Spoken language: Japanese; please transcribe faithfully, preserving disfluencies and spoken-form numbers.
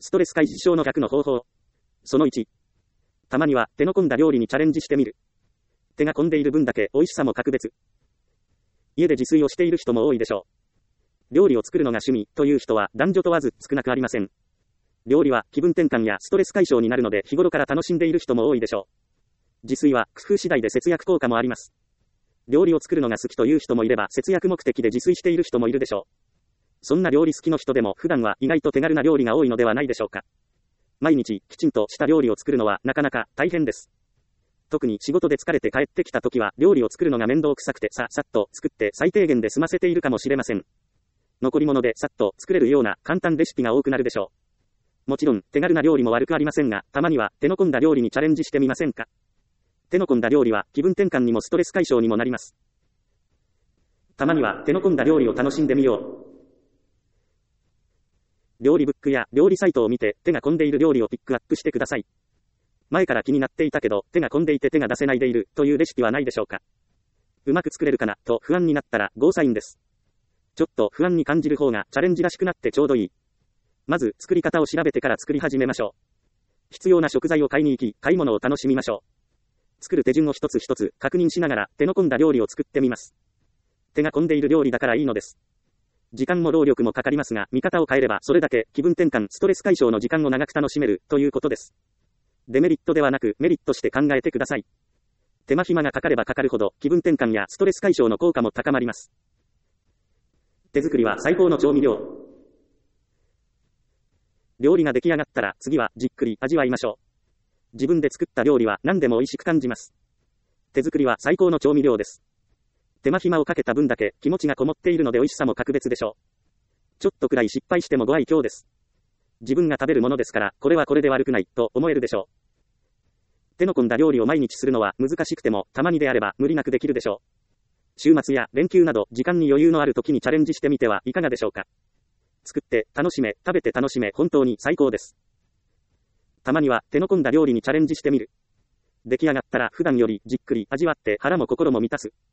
ストレス解消の逆の方法。そのいち。たまには手の込んだ料理にチャレンジしてみる。手が込んでいる分だけ美味しさも格別。家で自炊をしている人も多いでしょう。料理を作るのが趣味という人は男女問わず少なくありません。料理は気分転換やストレス解消になるので日頃から楽しんでいる人も多いでしょう。自炊は工夫次第で節約効果もあります。料理を作るのが好きという人もいれば節約目的で自炊している人もいるでしょう。そんな料理好きの人でも普段は意外と手軽な料理が多いのではないでしょうか。毎日きちんとした料理を作るのはなかなか大変です。特に仕事で疲れて帰ってきた時は料理を作るのが面倒くさくてささっと作って最低限で済ませているかもしれません。残り物でさっと作れるような簡単レシピが多くなるでしょう。もちろん手軽な料理も悪くありませんが、たまには手の込んだ料理にチャレンジしてみませんか。手の込んだ料理は気分転換にもストレス解消にもなります。たまには手の込んだ料理を楽しんでみよう。料理ブックや料理サイトを見て手が込んでいる料理をピックアップしてください。前から気になっていたけど手が込んでいて手が出せないでいるというレシピはないでしょうか。うまく作れるかなと不安になったらゴーサインです。ちょっと不安に感じる方がチャレンジらしくなってちょうどいい。まず作り方を調べてから作り始めましょう。必要な食材を買いに行き、買い物を楽しみましょう。作る手順を一つ一つ確認しながら手の込んだ料理を作ってみます。手が込んでいる料理だからいいのです。時間も労力もかかりますが、見方を変えればそれだけ気分転換、ストレス解消の時間を長く楽しめるということです。デメリットではなくメリットして考えてください。手間暇がかかればかかるほど気分転換やストレス解消の効果も高まります。手作りは最高の調味料。料理が出来上がったら次はじっくり味わいましょう。自分で作った料理は何でも美味しく感じます。手作りは最高の調味料です。手間暇をかけた分だけ気持ちがこもっているので美味しさも格別でしょう。ちょっとくらい失敗してもご愛嬌です。自分が食べるものですからこれはこれで悪くないと思えるでしょう。手の込んだ料理を毎日するのは難しくてもたまにであれば無理なくできるでしょう。週末や連休など時間に余裕のある時にチャレンジしてみてはいかがでしょうか。作って楽しめ、食べて楽しめ、本当に最高です。たまには手の込んだ料理にチャレンジしてみる。出来上がったら普段よりじっくり味わって腹も心も満たす。